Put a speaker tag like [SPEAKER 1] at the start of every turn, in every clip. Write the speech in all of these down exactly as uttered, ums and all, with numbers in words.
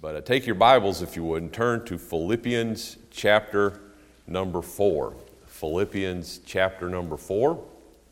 [SPEAKER 1] But uh, take your Bibles, if you would, and turn to Philippians chapter number four. Philippians chapter number four.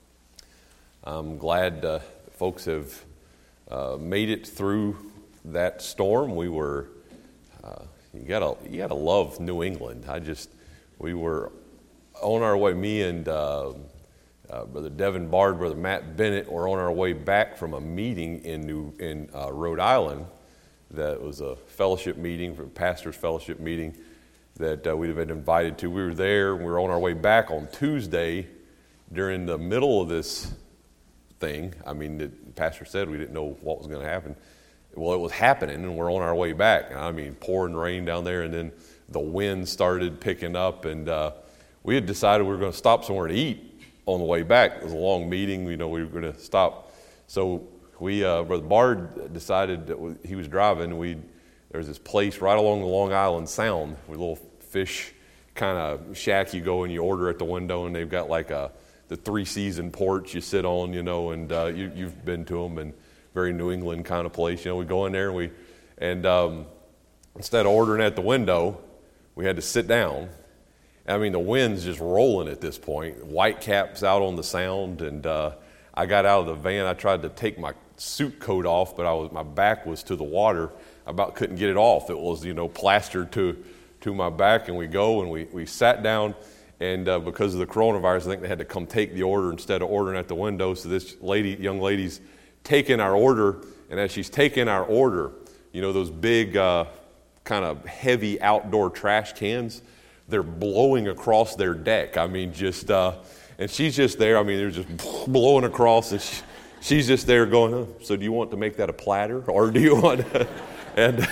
[SPEAKER 1] I'm glad uh, folks have uh, made it through that storm. We were, uh, you gotta, you gotta love New England. I just, we were on our way, me and uh, uh, Brother Devin Bard, Brother Matt Bennett were on our way back from a meeting in New, in uh, Rhode Island. That was a fellowship meeting, a pastor's fellowship meeting that uh, we'd been invited to. We were there, we were on our way back on Tuesday during the middle of this thing. I mean, the pastor said we didn't know what was going to happen. Well, it was happening, and we're on our way back. I mean, pouring rain down there, and then the wind started picking up, and uh, we had decided we were going to stop somewhere to eat on the way back. It was a long meeting. You know, we were going to stop. So we, uh, Brother Bard decided that he was driving. We there was this place right along the Long Island Sound with a little fish kind of shack. You go and you order at the window, and they've got like a the three-season porch you sit on, you know, and uh, you, you've been to them, and very New England kind of place. You know, we go in there, and we and um, instead of ordering at the window, we had to sit down. I mean, the wind's just rolling at this point. White caps out on the Sound, and uh, I got out of the van. I tried to take my suit coat off, but I was my back was to the water. I about couldn't get it off. It was, you know, plastered to to my back, and we go, and we, we sat down, and uh, because of the coronavirus, I think they had to come take the order instead of ordering at the window. So this lady, young lady's taking our order, and as she's taking our order, you know, those big uh, kind of heavy outdoor trash cans, they're blowing across their deck. I mean, just, uh, and she's just there. I mean, they're just blowing across, and she, she's just there going, oh, so do you want to make that a platter, or do you want, and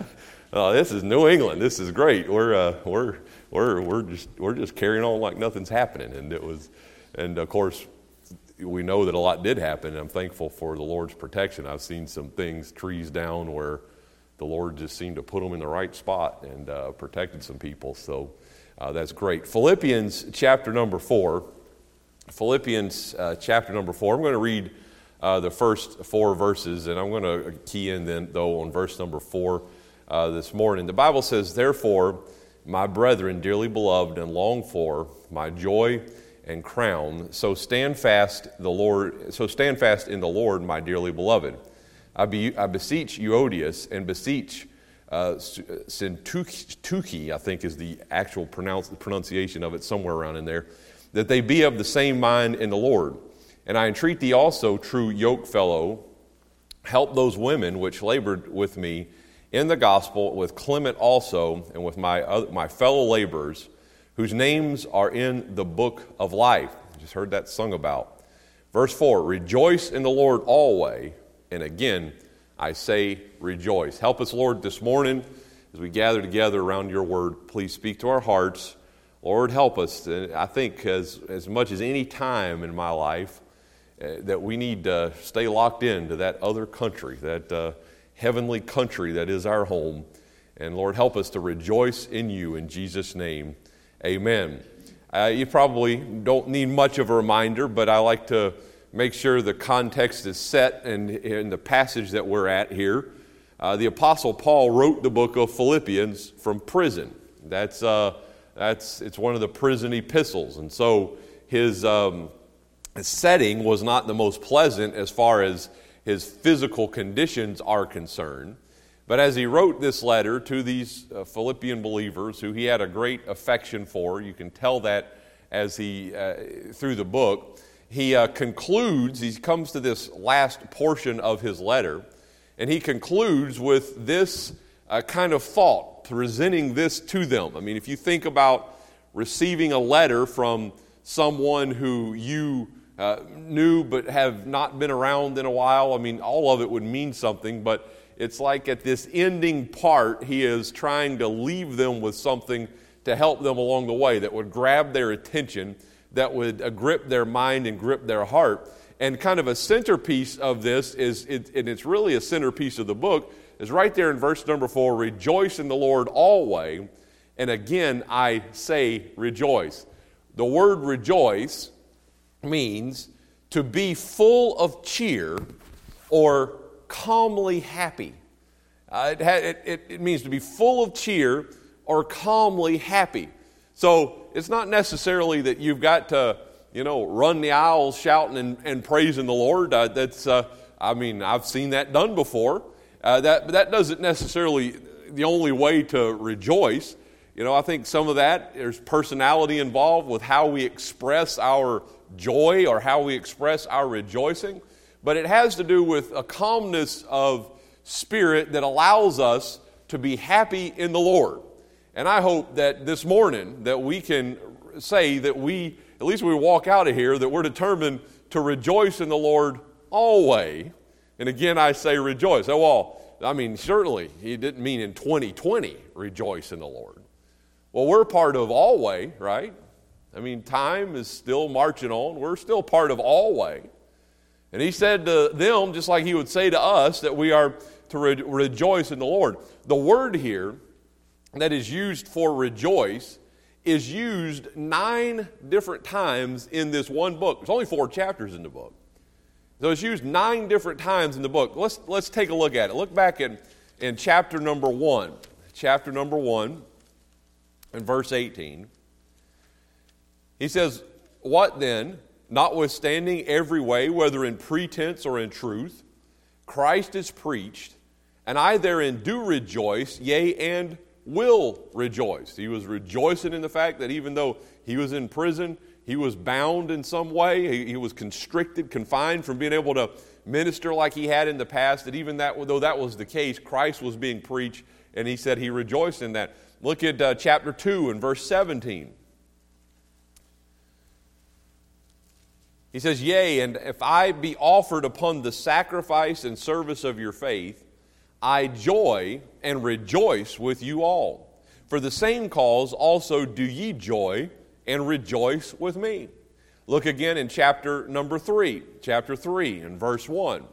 [SPEAKER 1] uh, this is New England. This is great. We're, uh, we're, we're, we're just, we're just carrying on like nothing's happening, and it was, and of course, we know that a lot did happen, and I'm thankful for the Lord's protection. I've seen some things, trees down, where the Lord just seemed to put them in the right spot and uh, protected some people, so uh, that's great. Philippians chapter number four. Philippians uh, chapter number four. I'm going to read uh, the first four verses, and I'm going to key in then, though, on verse number four uh, this morning. The Bible says, "Therefore, my brethren, dearly beloved and longed for, my joy and crown, so stand fast the Lord. So stand fast in the Lord, my dearly beloved. I, be, I beseech Euodias and beseech uh, Syntyche, I think is the actual pronounce, pronunciation of it, somewhere around in there, that they be of the same mind in the Lord. And I entreat thee also, true yokefellow, help those women which labored with me in the gospel, with Clement also, and with my other, my fellow laborers, whose names are in the book of life." Just heard that sung about. Verse four, "Rejoice in the Lord always." And again, I say rejoice. Help us, Lord, this morning as we gather together around your word. Please speak to our hearts. Lord, help us. I think as, as much as any time in my life uh, that we need to stay locked into that other country, that uh, heavenly country that is our home. And Lord, help us to rejoice in you in Jesus' name. Amen. Uh, you probably don't need much of a reminder, but I like to make sure the context is set in, in the passage that we're at here. Uh, the Apostle Paul wrote the book of Philippians from prison. That's uh, that's it's one of the prison epistles, and so his, um, his setting was not the most pleasant as far as his physical conditions are concerned. But as he wrote this letter to these uh, Philippian believers who he had a great affection for, you can tell that as he, uh, through the book, he uh, concludes, he comes to this last portion of his letter, and he concludes with this uh, kind of thought, presenting this to them. I mean, if you think about receiving a letter from someone who you uh, knew but have not been around in a while, I mean, all of it would mean something, but it's like at this ending part, he is trying to leave them with something to help them along the way that would grab their attention, that would uh, grip their mind and grip their heart. And kind of a centerpiece of this is, it, and it's really a centerpiece of the book, is right there in verse number four, "Rejoice in the Lord always, and again I say rejoice." The word rejoice means to be full of cheer or calmly happy. Uh, it, ha- it, it, it means to be full of cheer or calmly happy. So it's not necessarily that you've got to, you know, run the aisles shouting and, and praising the Lord. Uh, that's, uh, I mean, I've seen that done before. Uh, that, but that doesn't necessarily the only way to rejoice. You know, I think some of that, there's personality involved with how we express our joy or how we express our rejoicing. But it has to do with a calmness of spirit that allows us to be happy in the Lord. And I hope that this morning that we can say that we, at least we walk out of here, that we're determined to rejoice in the Lord always. And again, I say rejoice. Oh, well, I mean, certainly, he didn't mean in twenty twenty, rejoice in the Lord. Well, we're part of always, right? I mean, time is still marching on. We're still part of always. And he said to them, just like he would say to us, that we are to re- rejoice in the Lord. The word here that is used for rejoice is used nine different times in this one book. There's only four chapters in the book. So it's used nine different times in the book. Let's, let's take a look at it. Look back in, in chapter number one. Chapter number one, in verse eighteen. He says, "What then, notwithstanding every way, whether in pretense or in truth, Christ is preached, and I therein do rejoice, yea, and will rejoice." He was rejoicing in the fact that even though he was in prison, he was bound in some way, he, he was constricted, confined from being able to minister like he had in the past, that even that, though that was the case, Christ was being preached, and he said he rejoiced in that. Look at uh, chapter two and verse seventeen. He says, "Yea, and if I be offered upon the sacrifice and service of your faith, I joy and rejoice with you all. For the same cause also do ye joy and rejoice with me." Look again in chapter number three, chapter three and verse one.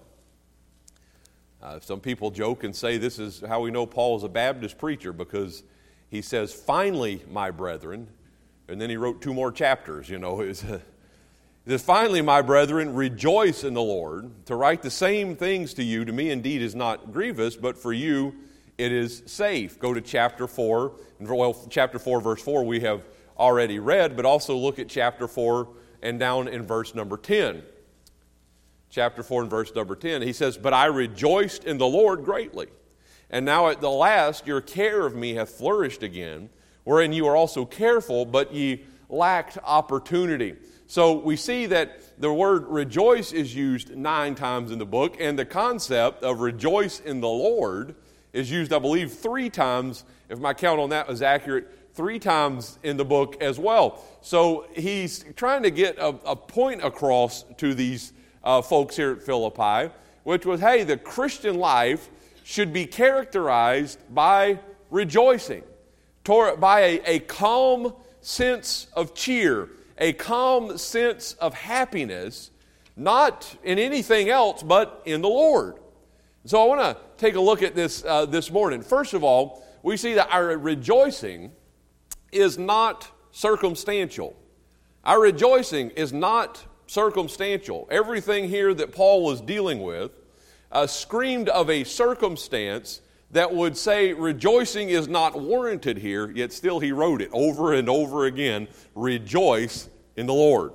[SPEAKER 1] Uh, some people joke and say this is how we know Paul is a Baptist preacher, because he says, "Finally, my brethren," and then he wrote two more chapters, you know. He says, "Finally, my brethren, rejoice in the Lord. To write the same things to you, to me indeed is not grievous, but for you it is safe." Go to chapter four. Well, chapter four, verse four, we have already read, but also look at chapter four and down in verse number ten. Chapter four and verse number ten, he says, "But I rejoiced in the Lord greatly. And now at the last your care of me hath flourished again, wherein you are also careful, but ye lacked opportunity." So we see that the word rejoice is used nine times in the book, and the concept of rejoice in the Lord is used, I believe, three times, if my count on that was accurate, three times in the book as well. So he's trying to get a, a point across to these uh, folks here at Philippi, which was, hey, the Christian life should be characterized by rejoicing, by a, a calm sense of cheer, a calm sense of happiness, not in anything else but in the Lord. So I want to take a look at this uh, this morning. First of all, we see that our rejoicing is not circumstantial. Our rejoicing is not circumstantial. Everything here that Paul was dealing with uh, screamed of a circumstance that would say rejoicing is not warranted here, yet still he wrote it over and over again, "Rejoice in the Lord."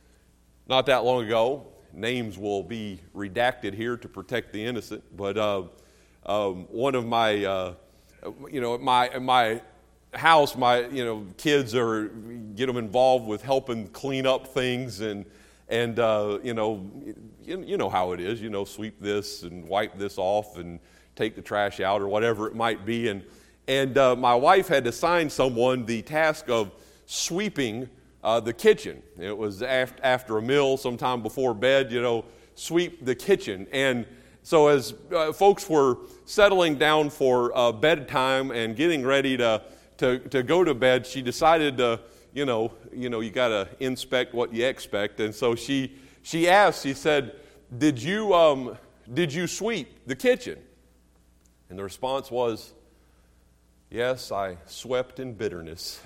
[SPEAKER 1] Not that long ago, names will be redacted here to protect the innocent, but uh, um, one of my, uh, you know, my my house, my you know kids are get them involved with helping clean up things, and and uh, you know you, you know how it is, you know, sweep this and wipe this off and take the trash out or whatever it might be, and and uh, my wife had assigned someone the task of sweeping uh, the kitchen. It was after, after a meal, sometime before bed, you know, sweep the kitchen. And so as uh, folks were settling down for uh, bedtime and getting ready to, to to go to bed, she decided to, you know, you know, you got to inspect what you expect. And so she she asked, she said, "Did you um did you sweep the kitchen?" And the response was, "Yes, I swept in bitterness."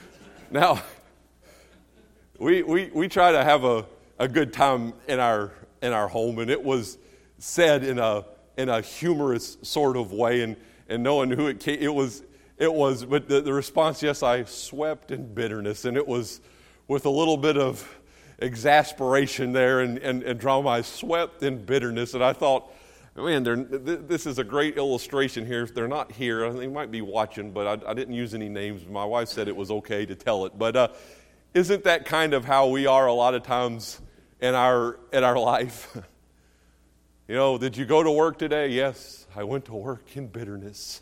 [SPEAKER 1] Now, we, we, we try to have a, a good time in our in our home, and it was said in a in a humorous sort of way, and, and knowing who it came, it was it was. But the, the response, yes, I swept in bitterness, and it was with a little bit of exasperation there and, and, and drama. I swept in bitterness, and I thought, man, this is a great illustration here. They're not here. They might be watching, but I, I didn't use any names. My wife said it was okay to tell it. But uh, isn't that kind of how we are a lot of times in our in our life? You know, did you go to work today? Yes, I went to work in bitterness.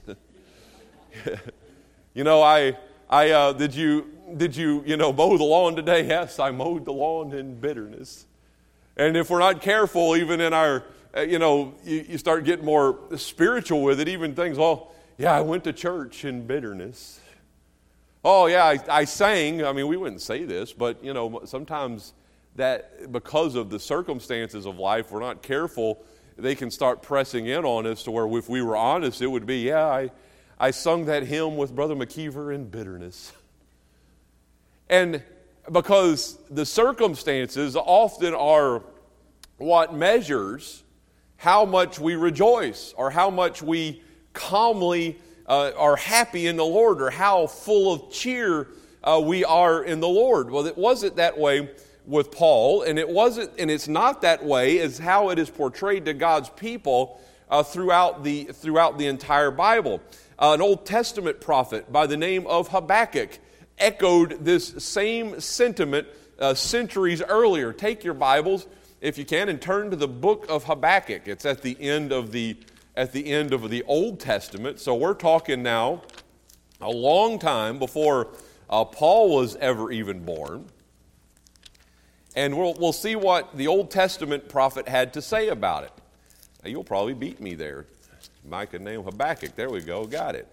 [SPEAKER 1] You know, I I uh, did you did you you know mow the lawn today? Yes, I mowed the lawn in bitterness. And if we're not careful, even in our you know, you, you start getting more spiritual with it, even things, well, yeah, I went to church in bitterness. Oh, yeah, I, I sang. I mean, we wouldn't say this, but, you know, sometimes that because of the circumstances of life, we're not careful, they can start pressing in on us to where if we were honest, it would be, yeah, I, I sung that hymn with Brother McKeever in bitterness. And because the circumstances often are what measures how much we rejoice or how much we calmly uh, are happy in the Lord or how full of cheer uh, we are in the Lord. Well, it wasn't that way with Paul, and it wasn't, and it's not that way as how it is portrayed to God's people uh, throughout the throughout the entire Bible. Uh, an Old Testament prophet by the name of Habakkuk echoed this same sentiment uh, centuries earlier. Take your Bibles, if you can, and turn to the book of Habakkuk. It's at the end of the at the end of the Old Testament. So we're talking now a long time before uh, Paul was ever even born. And we'll we'll see what the Old Testament prophet had to say about it. Now, you'll probably beat me there. Micah named Habakkuk. There we go. Got it.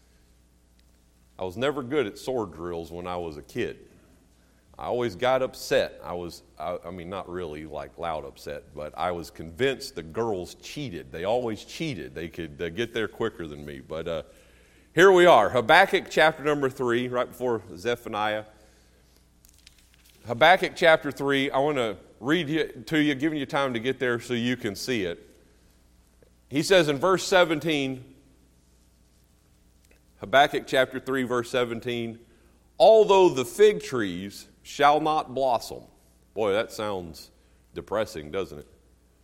[SPEAKER 1] I was never good at sword drills when I was a kid. I always got upset. I was, I, I mean, not really like loud upset, but I was convinced the girls cheated. They always cheated. They could uh, get there quicker than me. But uh, here we are, Habakkuk chapter number three, right before Zephaniah. Habakkuk chapter three, I want to read it to you, giving you time to get there so you can see it. He says in verse seventeen, Habakkuk chapter three, verse seventeen, although the fig trees shall not blossom. Boy, that sounds depressing, doesn't it?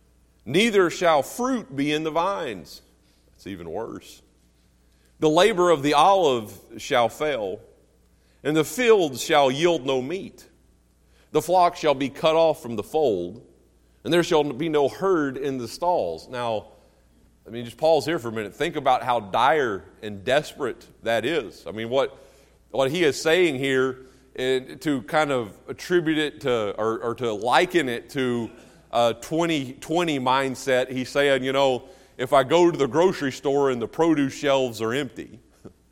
[SPEAKER 1] Neither shall fruit be in the vines. It's even worse. The labor of the olive shall fail, and the fields shall yield no meat. The flock shall be cut off from the fold, and there shall be no herd in the stalls. Now, I mean, just pause here for a minute. Think about how dire and desperate that is. I mean, what what he is saying here, it, to kind of attribute it to, or, or to liken it to a twenty twenty mindset, he's saying, you know, if I go to the grocery store and the produce shelves are empty,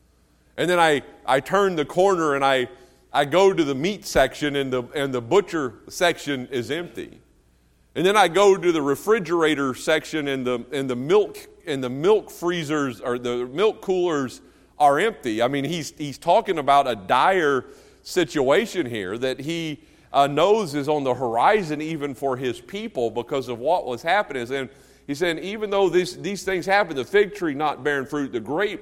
[SPEAKER 1] and then I, I turn the corner and I, I go to the meat section and the, and the butcher section is empty, and then I go to the refrigerator section and the, and the milk and the milk freezers or the milk coolers are empty. I mean, he's he's talking about a dire situation here that he uh, knows is on the horizon even for his people because of what was happening. And he's saying, even though these, these things happen, the fig tree not bearing fruit, the grape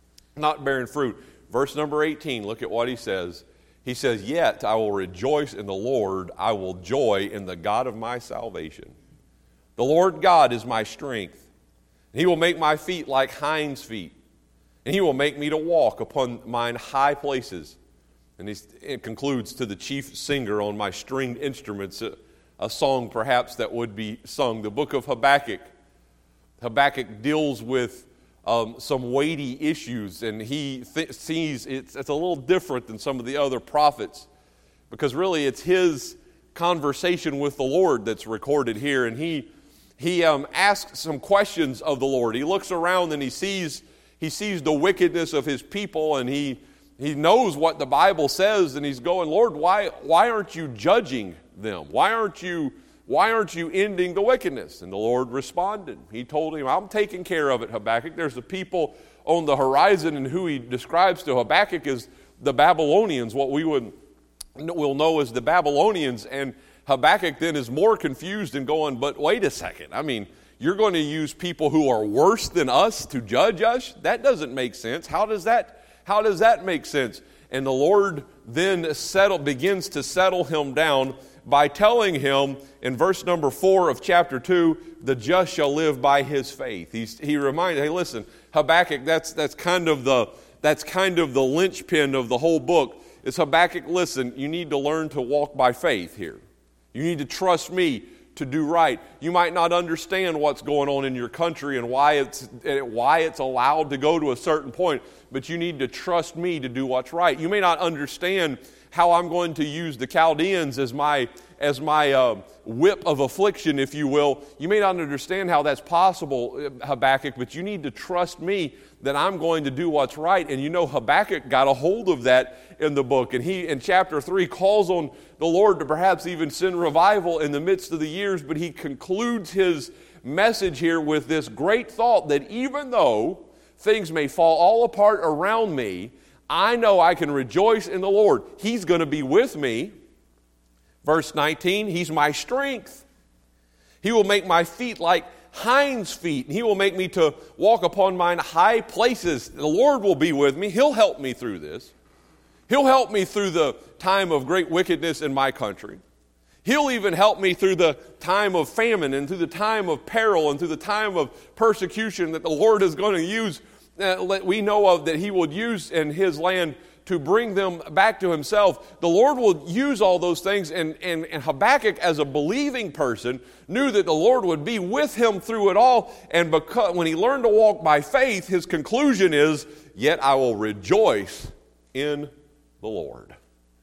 [SPEAKER 1] not bearing fruit. Verse number eighteen, look at what he says. He says, yet I will rejoice in the Lord, I will joy in the God of my salvation. The Lord God is my strength. He will make my feet like hinds' feet, and he will make me to walk upon mine high places. And he it concludes to the chief singer on my stringed instruments, a, a song perhaps that would be sung. The book of Habakkuk. Habakkuk deals with um, some weighty issues, and he th- sees it's, it's a little different than some of the other prophets, because really it's his conversation with the Lord that's recorded here, and he he um, asks some questions of the Lord. He looks around and he sees he sees the wickedness of his people, and he he knows what the Bible says, and he's going, Lord, why why aren't you judging them? Why aren't you why aren't you ending the wickedness? And the Lord responded. He told him, I'm taking care of it, Habakkuk. There's the people on the horizon, and who he describes to Habakkuk is the Babylonians, what we would will know as the Babylonians. And Habakkuk then is more confused and going, but wait a second. I mean, you're going to use people who are worse than us to judge us? That doesn't make sense. How does that, how does that make sense? And the Lord then settle, begins to settle him down by telling him in verse number four of chapter two, the just shall live by his faith. He's, he reminds, hey, listen, Habakkuk, that's, that's kind of the, that's kind of the linchpin of the whole book. It's Habakkuk, listen, you need to learn to walk by faith here. You need to trust me to do right. You might not understand what's going on in your country and why it's why it's allowed to go to a certain point, but you need to trust me to do what's right. You may not understand how I'm going to use the Chaldeans as my as my uh, whip of affliction, if you will. You may not understand how that's possible, Habakkuk, but you need to trust me that I'm going to do what's right. And you know, Habakkuk got a hold of that in the book. And he, in chapter three, calls on the Lord to perhaps even send revival in the midst of the years. But he concludes his message here with this great thought that even though things may fall all apart around me, I know I can rejoice in the Lord. He's going to be with me. Verse nineteen, He's my strength. He will make my feet like hinds feet, and He will make me to walk upon mine high places. The Lord will be with me. He'll help me through this. He'll help me through the time of great wickedness in my country. He'll even help me through the time of famine and through the time of peril and through the time of persecution that the Lord is going to use. Uh, we know of that He will use in His land to bring them back to Himself. The Lord will use all those things, and, and, and Habakkuk, as a believing person, knew that the Lord would be with him through it all, and because, when he learned to walk by faith, his conclusion is, yet I will rejoice in the Lord.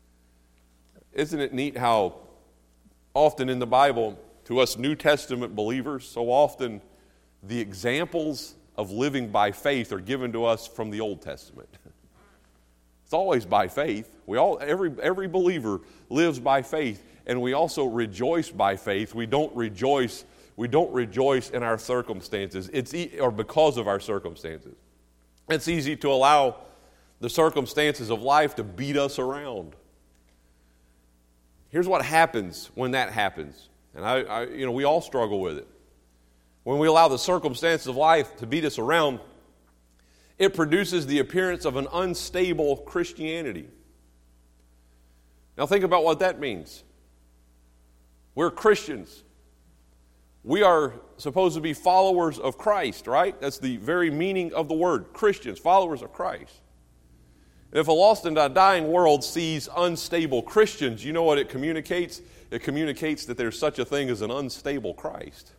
[SPEAKER 1] Isn't it neat how often in the Bible, to us New Testament believers, so often the examples of living by faith are given to us from the Old Testament. It's always by faith. We all, every every believer lives by faith, and we also rejoice by faith. We don't rejoice. We don't rejoice in our circumstances. It's e- or because of our circumstances. It's easy to allow the circumstances of life to beat us around. Here's what happens when that happens, and I, I you know, we all struggle with it. When we allow the circumstances of life to beat us around, it produces the appearance of an unstable Christianity. Now think about what that means. We're Christians. We are supposed to be followers of Christ, right? That's the very meaning of the word, Christians, followers of Christ. If a lost and a dying world sees unstable Christians, you know what it communicates? It communicates that there's such a thing as an unstable Christ.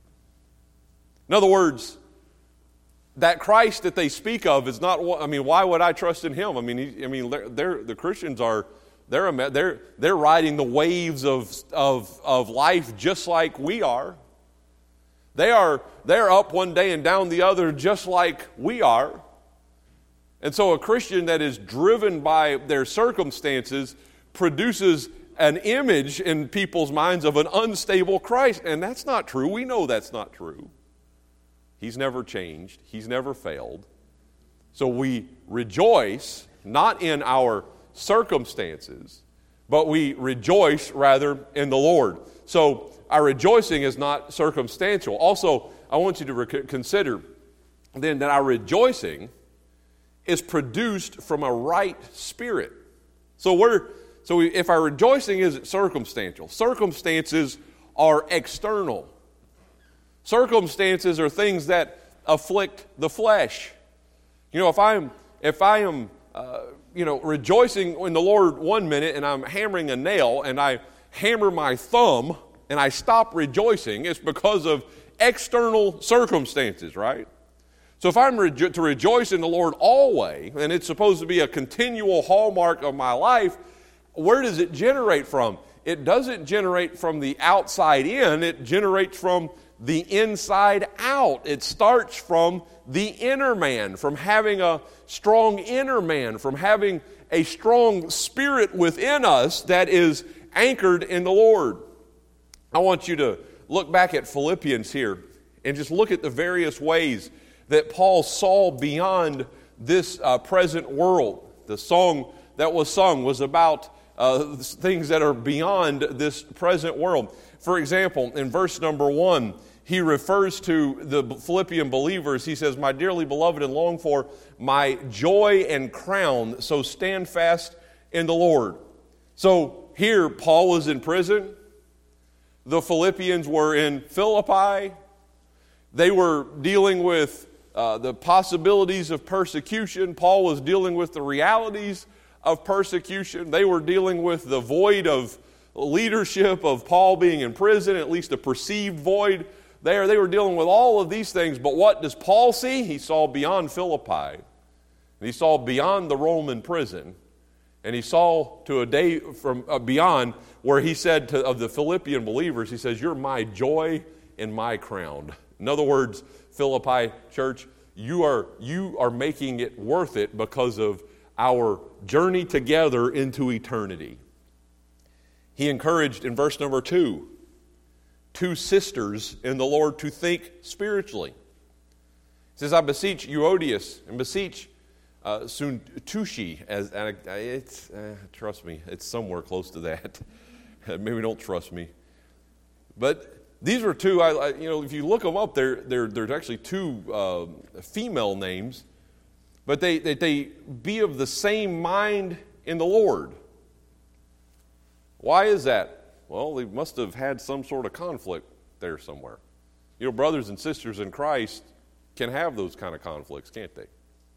[SPEAKER 1] In other words, that Christ that they speak of is not. I mean, why would I trust in Him? I mean, he, I mean, they're, they're, the Christians are they're they're they're riding the waves of of of life just like we are. They are they're up one day and down the other just like we are. And so, a Christian that is driven by their circumstances produces an image in people's minds of an unstable Christ, and that's not true. We know that's not true. He's never changed. He's never failed. So we rejoice not in our circumstances, but we rejoice rather in the Lord. So our rejoicing is not circumstantial. Also, I want you to re- consider then that our rejoicing is produced from a right spirit. So we're so we, if our rejoicing isn't circumstantial, circumstances are external. Circumstances are things that afflict the flesh. You know, if I'm if I am uh, you know rejoicing in the Lord one minute and I'm hammering a nail and I hammer my thumb and I stop rejoicing, it's because of external circumstances, right? So if I'm rejo- to rejoice in the Lord always, and it's supposed to be a continual hallmark of my life, where does it generate from? It doesn't generate from the outside in, it generates from the inside out. It starts from the inner man, from having a strong inner man, from having a strong spirit within us that is anchored in the Lord. I want you to look back at Philippians here and just look at the various ways that Paul saw beyond this uh, present world. The song that was sung was about uh, things that are beyond this present world. For example, in verse number one, he refers to the Philippian believers. He says, "My dearly beloved and longed for, my joy and crown, so stand fast in the Lord." So here, Paul was in prison. The Philippians were in Philippi. They were dealing with uh, the possibilities of persecution. Paul was dealing with the realities of persecution. They were dealing with the void of leadership of Paul being in prison, at least a perceived void there. They were dealing with all of these things. But what does Paul see? He saw beyond Philippi. And he saw beyond the Roman prison. And he saw to a day from uh, beyond where he said to, of the Philippian believers, he says, "You're my joy and my crown." In other words, Philippi church, you are, you are making it worth it because of our journey together into eternity. He encouraged in verse number two, two sisters in the Lord to think spiritually. He says, "I beseech Euodias and beseech uh, Syntyche," as uh, it's uh, trust me, it's somewhere close to that. Maybe don't trust me, but these were two. I, I, you know, if you look them up, they're, they're, there's actually two uh, female names, but they, they they be of the same mind in the Lord. Why is that? Well, they must have had some sort of conflict there somewhere. You know, brothers and sisters in Christ can have those kind of conflicts, can't they?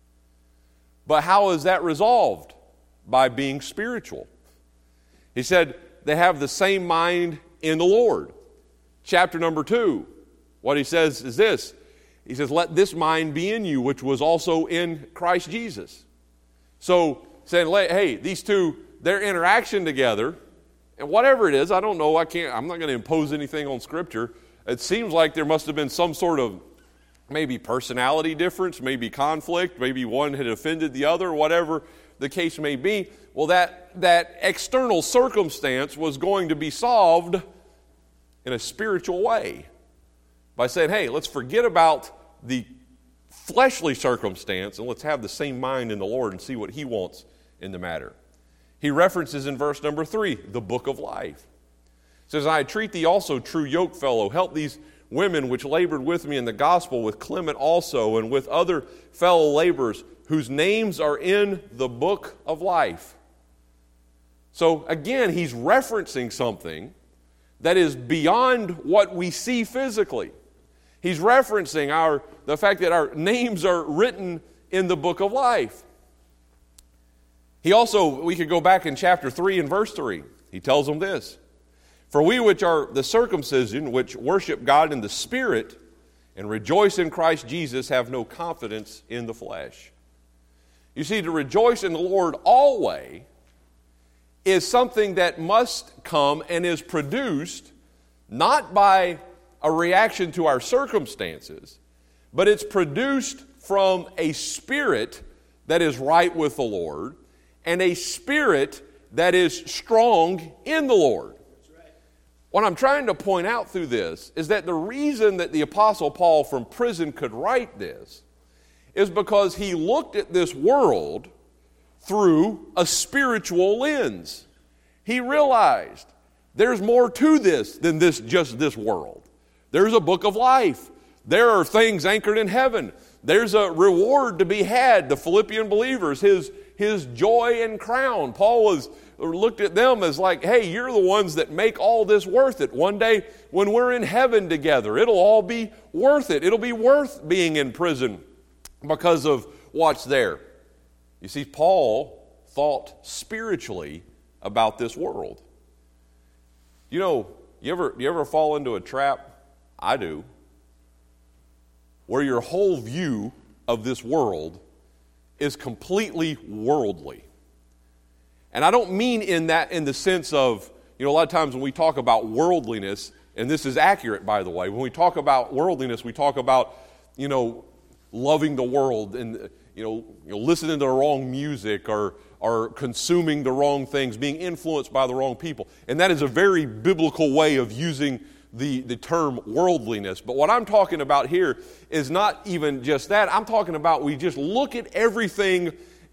[SPEAKER 1] But how is that resolved? By being spiritual. He said they have the same mind in the Lord. Chapter number two, what he says is this. He says, "Let this mind be in you, which was also in Christ Jesus." So, saying, hey, these two, their interaction together, and whatever it is, I don't know, I can't, I'm not going to impose anything on Scripture. It seems like there must have been some sort of maybe personality difference, maybe conflict, maybe one had offended the other, whatever the case may be. Well, that, that external circumstance was going to be solved in a spiritual way by saying, hey, let's forget about the fleshly circumstance and let's have the same mind in the Lord and see what He wants in the matter. He references in verse number three, the book of life. He says, "I entreat thee also, true yokefellow, help these women which labored with me in the gospel, with Clement also, and with other fellow laborers, whose names are in the book of life." So again, he's referencing something that is beyond what we see physically. He's referencing our the fact that our names are written in the book of life. He also, we could go back in chapter three and verse three. He tells them this, "For we which are the circumcision, which worship God in the Spirit, and rejoice in Christ Jesus, have no confidence in the flesh." You see, to rejoice in the Lord always is something that must come and is produced not by a reaction to our circumstances, but it's produced from a spirit that is right with the Lord and a spirit that is strong in the Lord. That's right. What I'm trying to point out through this is that the reason that the Apostle Paul from prison could write this is because he looked at this world through a spiritual lens. He realized there's more to this than this just this world. There's a book of life. There are things anchored in heaven. There's a reward to be had. The Philippian believers, his, his joy and crown. Paul was looked at them as like, hey, you're the ones that make all this worth it. One day when we're in heaven together, it'll all be worth it. It'll be worth being in prison because of what's there. You see, Paul thought spiritually about this world. You know, you ever you ever fall into a trap? I do. Where your whole view of this world is completely worldly. And I don't mean in that in the sense of, you know, a lot of times when we talk about worldliness, and this is accurate, by the way, when we talk about worldliness, we talk about, you know, loving the world and, you know, you know listening to the wrong music or, or consuming the wrong things, being influenced by the wrong people. And that is a very biblical way of using the, the term worldliness. But what I'm talking about here is not even just that. I'm talking about we just look at everything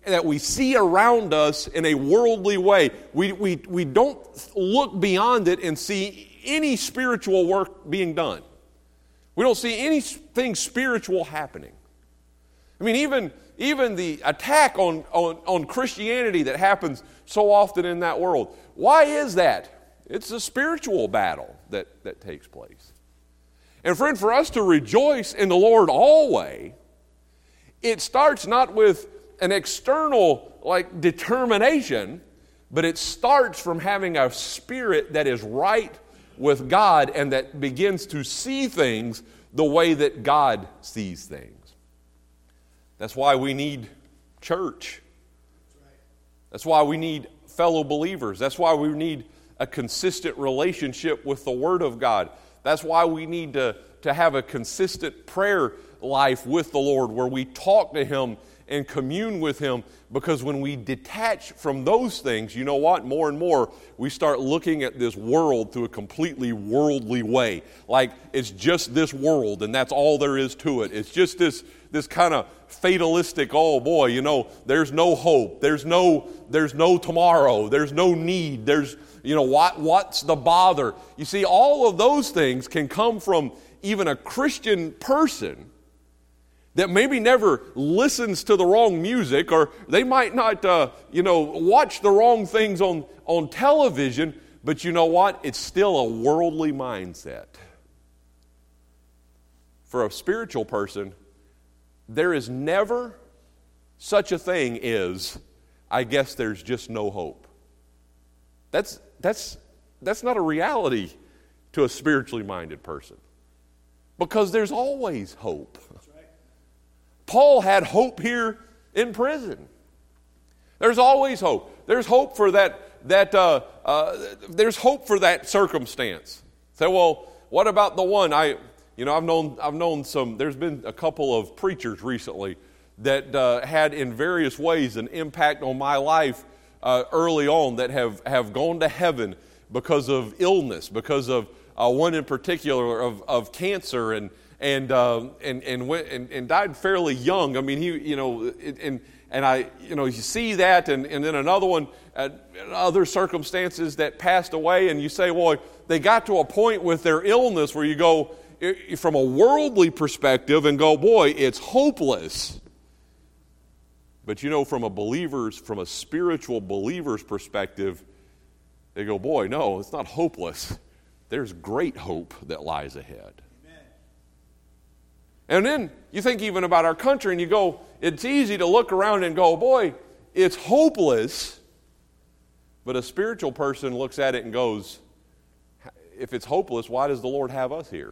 [SPEAKER 1] that we see around us in a worldly way. We, we, we don't look beyond it and see any spiritual work being done. We don't see anything spiritual happening. I mean, even, even the attack on, on, on Christianity that happens so often in that world. Why is that? It's a spiritual battle that, that takes place. And friend, for us to rejoice in the Lord always, it starts not with an external like determination, but it starts from having a spirit that is right with God and that begins to see things the way that God sees things. That's why we need church. That's why we need fellow believers. That's why we need a consistent relationship with the Word of God. That's why we need to, to have a consistent prayer life with the Lord where we talk to Him and commune with Him, because when we detach from those things, you know what? More and more, we start looking at this world through a completely worldly way. Like it's just this world and that's all there is to it. It's just this, this kind of fatalistic, oh boy, you know, there's no hope. There's no, there's no tomorrow. There's no need. There's, you know, what, what's the bother? You see, all of those things can come from even a Christian person that maybe never listens to the wrong music, or they might not, uh, you know, watch the wrong things on, on television, but you know what? It's still a worldly mindset. For a spiritual person, there is never such a thing as, I guess there's just no hope. That's, that's, that's not a reality to a spiritually minded person, because there's always hope. Paul had hope here in prison. There's always hope. There's hope for that. That uh, uh, there's hope for that circumstance. Say, well, what about the one I? You know, I've known. I've known some. There's been a couple of preachers recently that uh, had, in various ways, an impact on my life uh, early on. That have have gone to heaven because of illness, because of uh, one in particular of of cancer and. And, uh, and and went and and died fairly young. I mean, he, you know, and and I, you know, you see that, and, and then another one, uh, other circumstances that passed away, and you say, well, they got to a point with their illness where you go from a worldly perspective and go, boy, it's hopeless. But you know, from a believer's, from a spiritual believer's perspective, they go, boy, no, it's not hopeless. There's great hope that lies ahead. And then you think even about our country and you go, it's easy to look around and go, boy, it's hopeless. But a spiritual person looks at it and goes, if it's hopeless, why does the Lord have us here?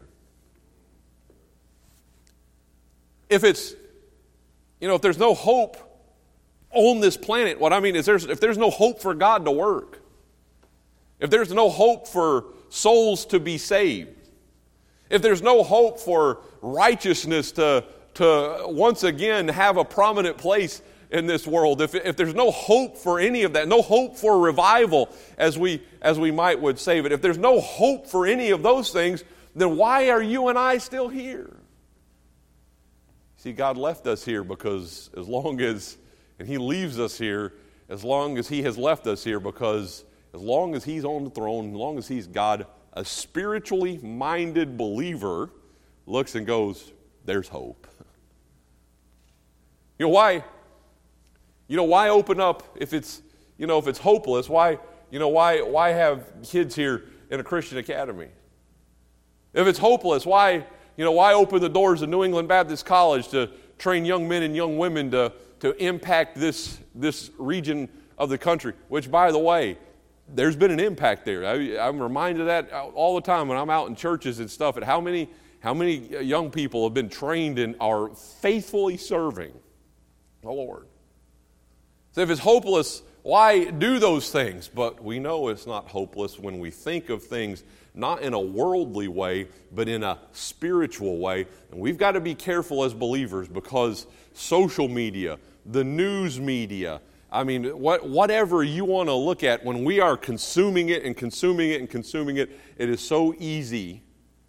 [SPEAKER 1] If it's, you know, if there's no hope on this planet, what I mean is there's, if there's no hope for God to work, if there's no hope for souls to be saved, if there's no hope for righteousness to, to once again have a prominent place in this world, if, if there's no hope for any of that, no hope for revival, as we, as we might would say it, if there's no hope for any of those things, then why are you and I still here? See, God left us here because as long as, and He leaves us here, as long as He has left us here, because as long as He's on the throne, as long as He's God, a spiritually minded believer looks and goes, there's hope. You know why? You know why open up if it's, you know, if it's hopeless, why, you know, why why have kids here in a Christian academy? If it's hopeless, why, you know, why open the doors of New England Baptist College to train young men and young women to, to impact this, this region of the country, which, by the way, there's been an impact there. I, I'm reminded of that all the time when I'm out in churches and stuff, at how many, how many young people have been trained and are faithfully serving the Lord. So if it's hopeless, why do those things? But we know it's not hopeless when we think of things not in a worldly way, but in a spiritual way. And we've got to be careful as believers, because social media, the news media, I mean, what, whatever you want to look at, when we are consuming it and consuming it and consuming it, it is so easy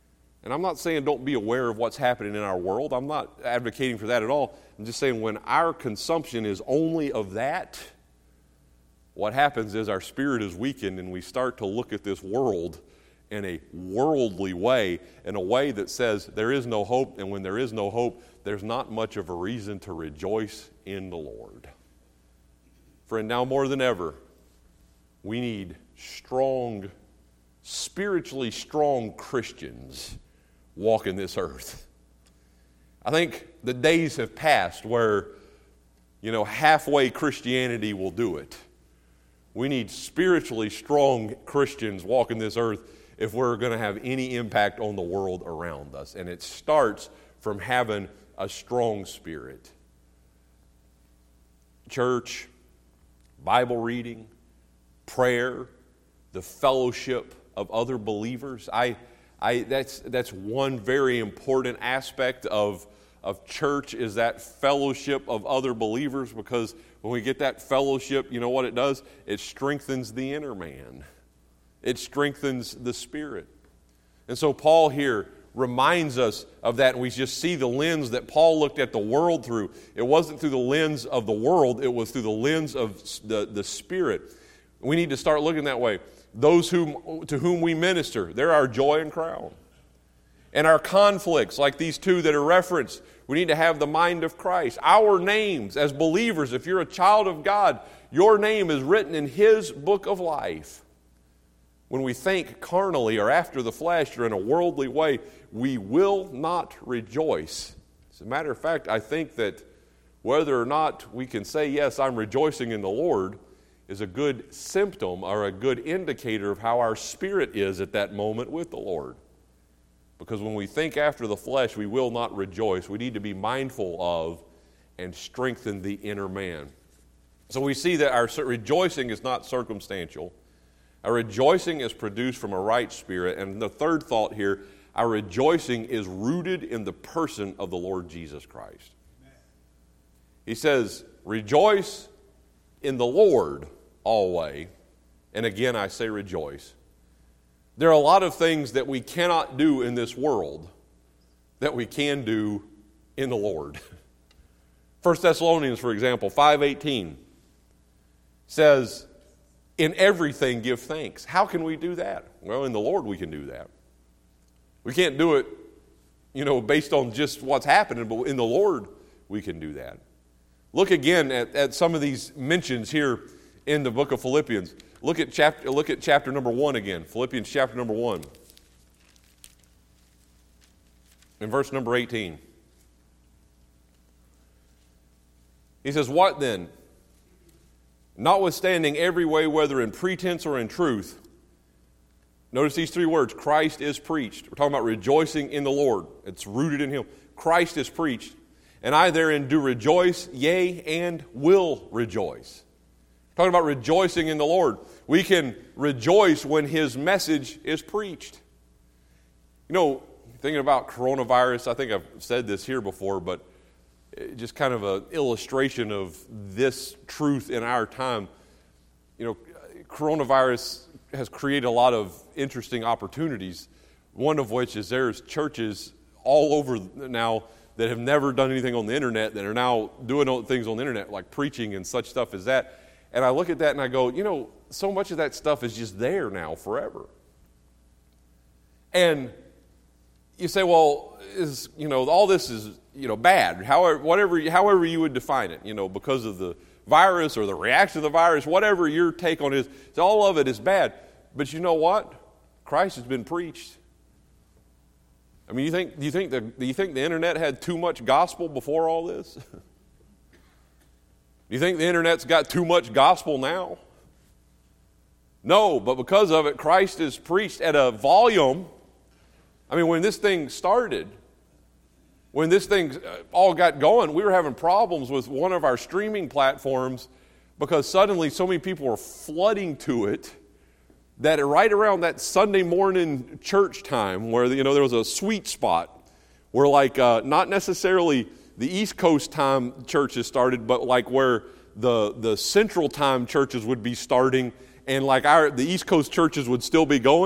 [SPEAKER 1] And I'm not saying don't be aware of what's happening in our world. I'm not advocating for that at all. I'm just saying when our consumption is only of that, what happens is our spirit is weakened and we start to look at this world in a worldly way, in a way that says there is no hope, and when there is no hope, there's not much of a reason to rejoice in the Lord. Friend, now more than ever, we need strong, spiritually strong Christians walking this earth. I think the days have passed where, you know, halfway Christianity will do it. We need spiritually strong Christians walking this earth if we're going to have any impact on the world around us. And it starts from having a strong spirit. Church, Bible reading, prayer, the fellowship of other believers. I, I, that's, that's one very important aspect of, of church, is that fellowship of other believers, because when we get that fellowship, you know what it does? It strengthens the inner man. It strengthens the spirit. And so Paul here reminds us of that, and we just see the lens that Paul looked at the world through. It wasn't through the lens of the world, it was through the lens of the, the Spirit. We need to start looking that way. Those whom, to whom we minister, they're our joy and crown. And our conflicts, like these two that are referenced, we need to have the mind of Christ. Our names as believers, if you're a child of God, your name is written in His book of life. When we think carnally or after the flesh or in a worldly way, we will not rejoice. As a matter of fact, I think that whether or not we can say, yes, I'm rejoicing in the Lord, is a good symptom or a good indicator of how our spirit is at that moment with the Lord. Because when we think after the flesh, we will not rejoice. We need to be mindful of and strengthen the inner man. So we see that our rejoicing is not circumstantial. Our rejoicing is produced from a right spirit. And the third thought here, our rejoicing is rooted in the person of the Lord Jesus Christ. Amen. He says, rejoice in the Lord always. And again, I say rejoice. There are a lot of things that we cannot do in this world that we can do in the Lord. First Thessalonians, for example, five eighteen says, in everything give thanks. How can we do that? Well, in the Lord we can do that. We can't do it, you know, based on just what's happening, but in the Lord we can do that. Look again at, at some of these mentions here in the book of Philippians. Look at chapter, look at chapter number one again. Philippians chapter number one. In verse number eighteen. He says, what then? Notwithstanding every way, whether in pretense or in truth. Notice these three words. Christ is preached. We're talking about rejoicing in the Lord. It's rooted in Him. Christ is preached. And I therein do rejoice, yea, and will rejoice. We're talking about rejoicing in the Lord. We can rejoice when His message is preached. You know, thinking about coronavirus, I think I've said this here before, but just kind of an illustration of this truth in our time. You know, coronavirus has created a lot of interesting opportunities, one of which is there's churches all over now that have never done anything on the internet that are now doing things on the internet, like preaching and such stuff as that. And I look at that and I go, you know, so much of that stuff is just there now forever. And you say, well, is, you know, all this is, you know, bad, however, whatever, however you would define it, you know, because of the virus or the reaction of the virus, whatever your take on it is, all of it is bad. But you know what? Christ has been preached. I mean, you think, do you think the, do you think the internet had too much gospel before all this? Do you think the internet's got too much gospel now? No, but because of it, Christ is preached at a volume. I mean, when this thing started, when this thing all got going, we were having problems with one of our streaming platforms because suddenly so many people were flooding to it that right around that Sunday morning church time where, you know, there was a sweet spot where, like, uh, not necessarily the East Coast time churches started, but like where the, the Central time churches would be starting, and like our the East Coast churches would still be going.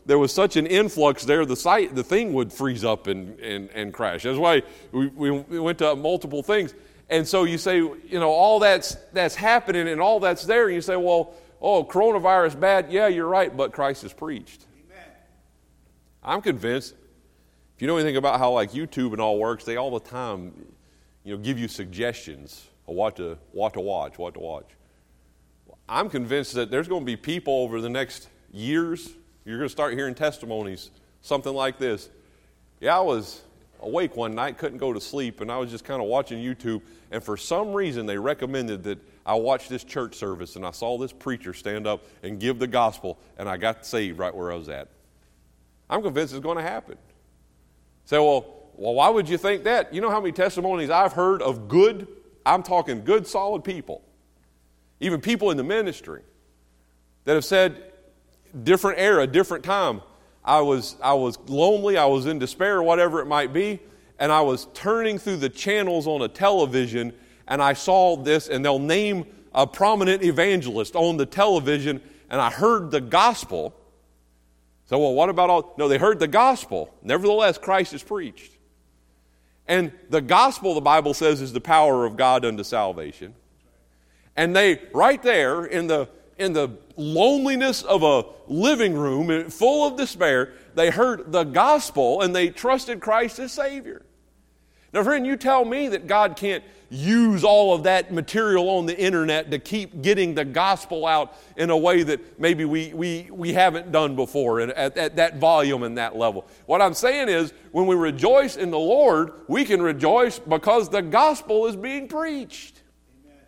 [SPEAKER 1] there was such an influx there, the site, the thing would freeze up and, and, and crash. That's why we, we, we went to multiple things. And so you say, you know, all that's that's happening and all that's there, and you say, well, oh, coronavirus bad. Yeah, you're right, but Christ is preached. Amen. I'm convinced, if you know anything about how like YouTube and all works, they all the time, you know, give you suggestions of what to what to watch, what to watch. I'm convinced that there's going to be people over the next years, you're going to start hearing testimonies, something like this. Yeah, I was awake one night, couldn't go to sleep, and I was just kind of watching YouTube, and for some reason they recommended that I watch this church service, and I saw this preacher stand up and give the gospel, and I got saved right where I was at. I'm convinced it's going to happen. Say, well, well, why would you think that? You know how many testimonies I've heard of good, I'm talking good, solid people, even people in the ministry, that have said, different era, different time, I was I was lonely, I was in despair, whatever it might be, and I was turning through the channels on a television, and I saw this, and they'll name a prominent evangelist on the television, and I heard the gospel. So, well, what about all? No, they heard the gospel. Nevertheless, Christ is preached. And the gospel, the Bible says, is the power of God unto salvation. And they, right there in the in the loneliness of a living room full of despair, they heard the gospel and they trusted Christ as Savior. Now, friend, you tell me that God can't use all of that material on the internet to keep getting the gospel out in a way that maybe we we, we haven't done before at, at, at that volume and that level. What I'm saying is, when we rejoice in the Lord, we can rejoice because the gospel is being preached. Amen.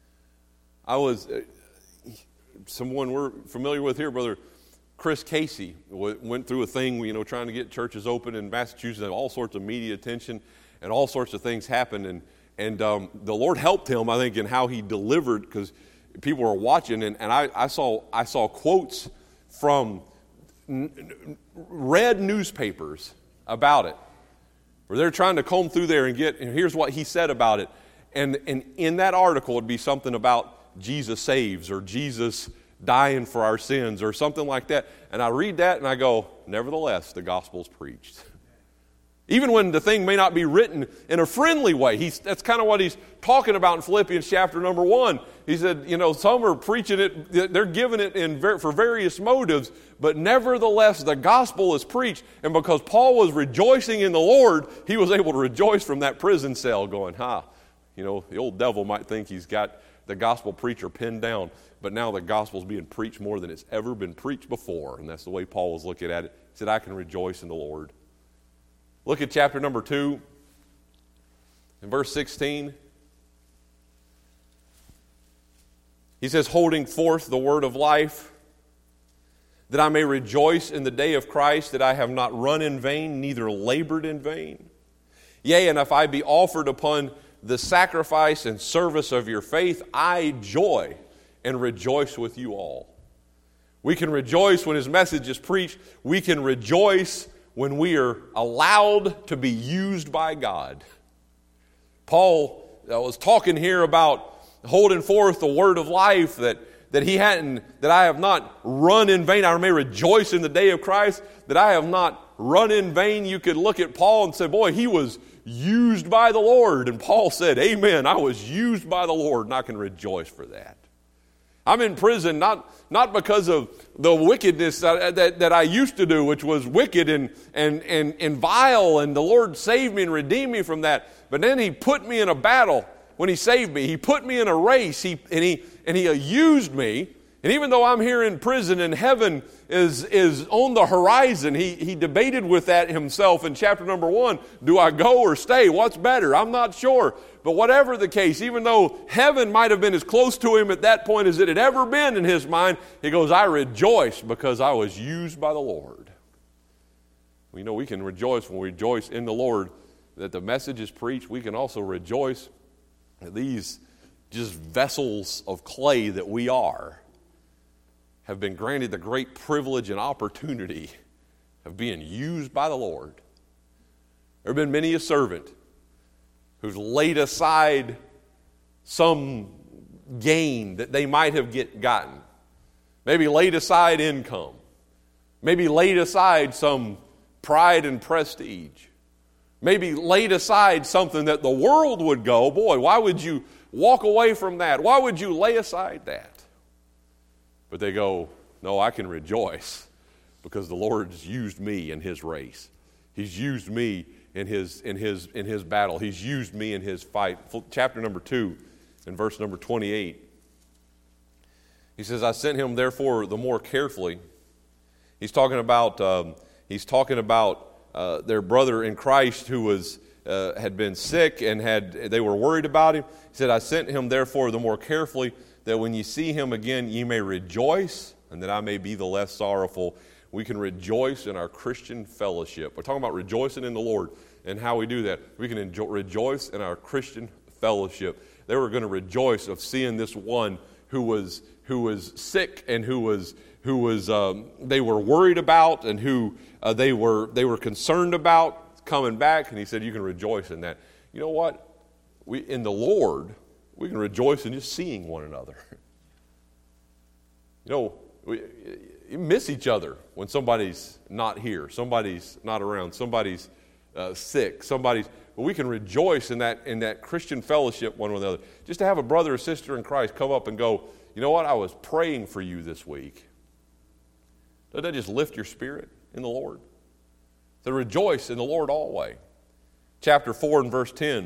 [SPEAKER 1] I was... Uh, Someone we're familiar with here, Brother Chris Casey, went through a thing, you know, trying to get churches open in Massachusetts, and all sorts of media attention, and all sorts of things happened, and and um, the Lord helped him, I think, in how he delivered, because people were watching, and, and I, I saw I saw quotes from n- red newspapers about it, where they're trying to comb through there and get, and here's what he said about it, and and in that article it'd be something about Jesus saves, or Jesus dying for our sins, or something like that. And I read that and I go, nevertheless, the gospel's preached. Even when the thing may not be written in a friendly way. He's, that's kind of what he's talking about in Philippians chapter number one. He said, you know, some are preaching it, they're giving it in ver- for various motives, but nevertheless, the gospel is preached. And because Paul was rejoicing in the Lord, he was able to rejoice from that prison cell going, ha, you know, the old devil might think he's got the gospel preacher pinned down, but now the gospel's being preached more than it's ever been preached before. And that's the way Paul was looking at it. He said, I can rejoice in the Lord. Look at chapter number two, in verse sixteen. He says, holding forth the word of life, that I may rejoice in the day of Christ, that I have not run in vain, neither labored in vain. Yea, and if I be offered upon the sacrifice and service of your faith, I joy and rejoice with you all. We can rejoice when his message is preached. We can rejoice when we are allowed to be used by God. Paul uh, was talking here about holding forth the word of life, that, that he hadn't, that I have not run in vain. I may rejoice in the day of Christ, that I have not run in vain. You could look at Paul and say, boy, he was used by the Lord. And Paul said, amen, I was used by the Lord, and I can rejoice for that. I'm in prison not, not because of the wickedness that, that, that I used to do, which was wicked and, and, and, and vile, and the Lord saved me and redeemed me from that. But then he put me in a battle when he saved me. He put me in a race, he, and, he, and he used me. And even though I'm here in prison and heaven is, is on the horizon, he, he debated with that himself in chapter number one. Do I go or stay? What's better? I'm not sure. But whatever the case, even though heaven might have been as close to him at that point as it had ever been in his mind, he goes, I rejoice because I was used by the Lord. We know we can rejoice when we rejoice in the Lord that the message is preached. We can also rejoice that these just vessels of clay that we are have been granted the great privilege and opportunity of being used by the Lord. There have been many a servant who's laid aside some gain that they might have get, gotten. Maybe laid aside income. Maybe laid aside some pride and prestige. Maybe laid aside something that the world would go, boy, why would you walk away from that? Why would you lay aside that? But they go, no, I can rejoice because the Lord's used me in His race. He's used me in his, in his, in his battle. He's used me in His fight. Chapter number two and verse number twenty-eight. He says, I sent him therefore the more carefully. He's talking about, um, he's talking about Uh, their brother in Christ who was uh, had been sick and had they were worried about him. He said, I sent him therefore the more carefully, that when you see him again ye may rejoice, and that I may be the less sorrowful. We can rejoice in our Christian fellowship. We're talking about rejoicing in the Lord and how we do that. We can enjoy, rejoice in our Christian fellowship. They were going to rejoice of seeing this one who was who was sick and who was who was um, they were worried about and who uh, they were they were concerned about coming back. And he said, you can rejoice in that. You know what? We in the Lord, we can rejoice in just seeing one another. You know, we you miss each other when somebody's not here, somebody's not around, somebody's uh, sick, somebody's. But we can rejoice in that in that Christian fellowship one with another. Just to have a brother or sister in Christ come up and go, you know what? I was praying for you this week. Doesn't that just lift your spirit in the Lord? To rejoice in the Lord always. Chapter four and verse ten.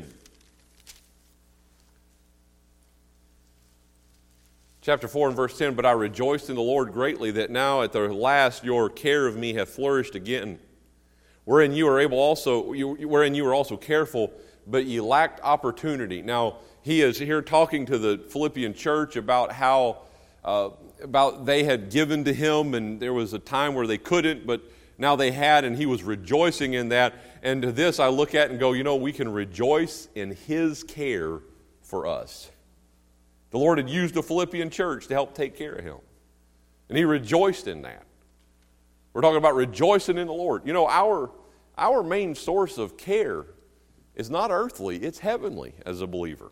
[SPEAKER 1] Chapter four and verse ten, but I rejoiced in the Lord greatly that now at the last your care of me hath flourished again, wherein you are able also, you, wherein you are also careful, but ye lacked opportunity. Now he is here talking to the Philippian church about how uh, about they had given to him, and there was a time where they couldn't, but now they had, and he was rejoicing in that. And to this I look at and go, you know, we can rejoice in His care for us. The Lord had used the Philippian church to help take care of him, and he rejoiced in that. We're talking about rejoicing in the Lord. You know, our our main source of care is not earthly, it's heavenly as a believer.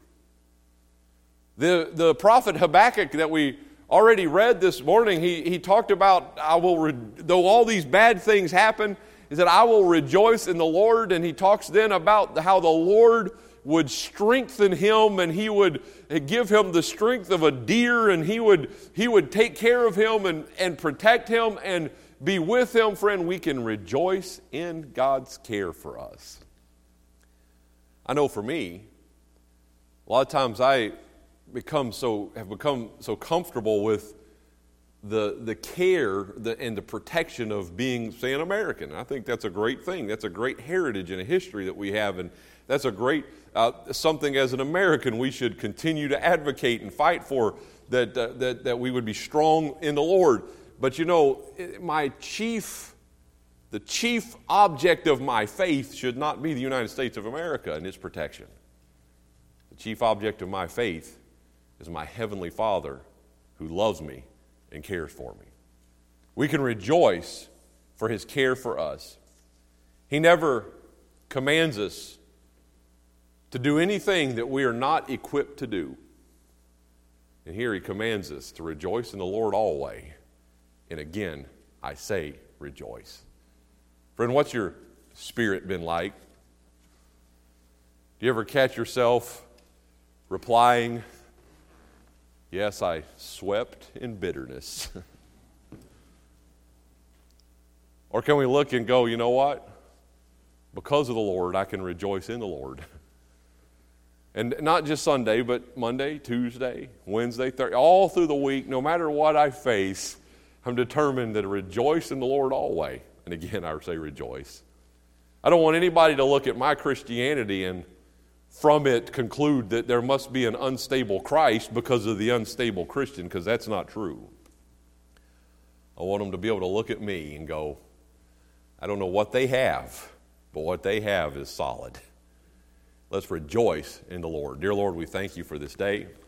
[SPEAKER 1] The the prophet Habakkuk that we already read this morning, he, he talked about, I will, re- though all these bad things happen, he said, I will rejoice in the Lord. And he talks then about how the Lord would strengthen him, and He would give him the strength of a deer, and He would He would take care of him and, and protect him and be with him. Friend, we can rejoice in God's care for us. I know for me, a lot of times I become so have become so comfortable with the the care the, and the protection of being, say, an American. I think that's a great thing. That's a great heritage and a history that we have, and that's a great uh, something as an American we should continue to advocate and fight for, that uh, that that we would be strong in the Lord. But you know, my chief, the chief object of my faith should not be the United States of America and its protection. The chief object of my faith is my Heavenly Father who loves me and cares for me. We can rejoice for His care for us. He never commands us to do anything that we are not equipped to do. And here He commands us to rejoice in the Lord always. And again, I say rejoice. Friend, what's your spirit been like? Do you ever catch yourself replying, yes, I swept in bitterness? Or can we look and go, you know what? Because of the Lord, I can rejoice in the Lord. And not just Sunday, but Monday, Tuesday, Wednesday, Thursday, all through the week, no matter what I face, I'm determined to rejoice in the Lord always. And again, I say rejoice. I don't want anybody to look at my Christianity and from it conclude that there must be an unstable Christ because of the unstable Christian, because that's not true. I want them to be able to look at me and go, I don't know what they have, but what they have is solid. Let's rejoice in the Lord. Dear Lord, we thank You for this day.